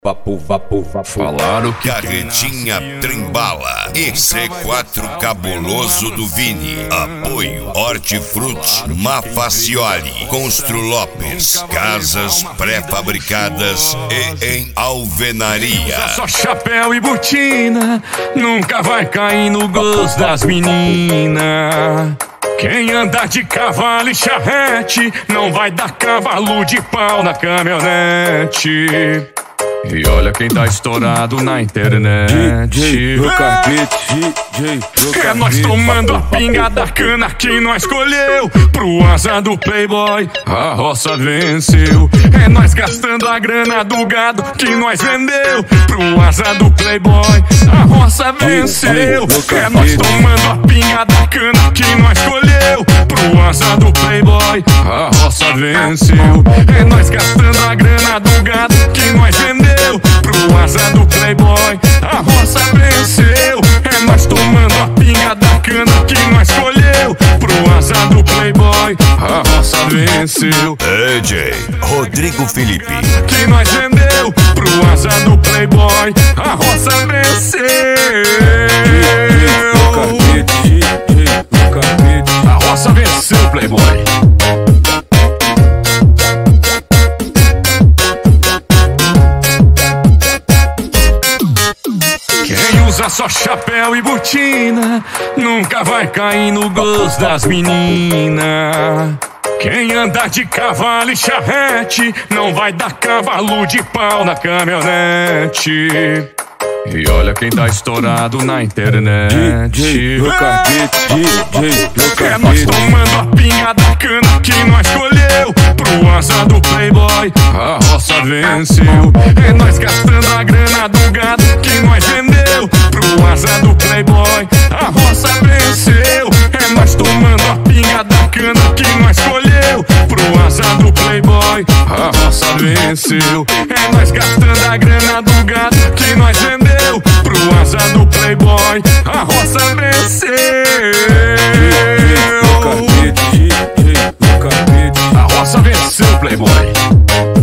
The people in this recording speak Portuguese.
Vapo, vapo, vapo. Falaram que Carretinha Trembala e C4 Cabuloso do Vini. Apoio Hortifruti, Mafacioli, Constru Lopes, casas pré-fabricadas e em alvenaria. Só chapéu e botina, nunca vai cair no gosto das meninas. Quem anda de cavalo e charrete, não vai dar cavalo de pau na caminhonete. E olha quem tá estourado na internet. É nós tomando a pinga da cana que nós escolheu. Pro asa do playboy, a roça venceu. É nós gastando a grana do gado que nós vendeu. Pro asa do playboy, a roça venceu. É nós tomando a pinga da cana que nós escolheu. Pro asa do playboy, a roça venceu. É nós gastando a grana do gado que nós vendeu. Pro asa do playboy, a roça venceu. É nós tomando a pinga da cana que nós escolheu. Pro asa do playboy, a roça venceu. DJ Rodrigo Felipe, Que nós vendeu. Pro asa do playboy, a roça venceu. A roça venceu, playboy. Quem usa só chapéu e botina, nunca vai cair no gosto das meninas. Quem anda de cavalo e charrete, não vai dar cavalo de pau na caminhonete. E olha quem tá estourado na internet. É nós tomando a pinga da cana que nós escolheu. Pro asa do playboy, a roça venceu. É nós gastando a grana do gado que nós vendeu. Pro asa do playboy, a roça venceu. É nós tomando a pinga da cana que nós escolheu. Pro asa do playboy, a roça venceu. É nós gastando a grana do gado que nós vendeu. Pro asa do playboy, a roça venceu. A roça venceu, playboy.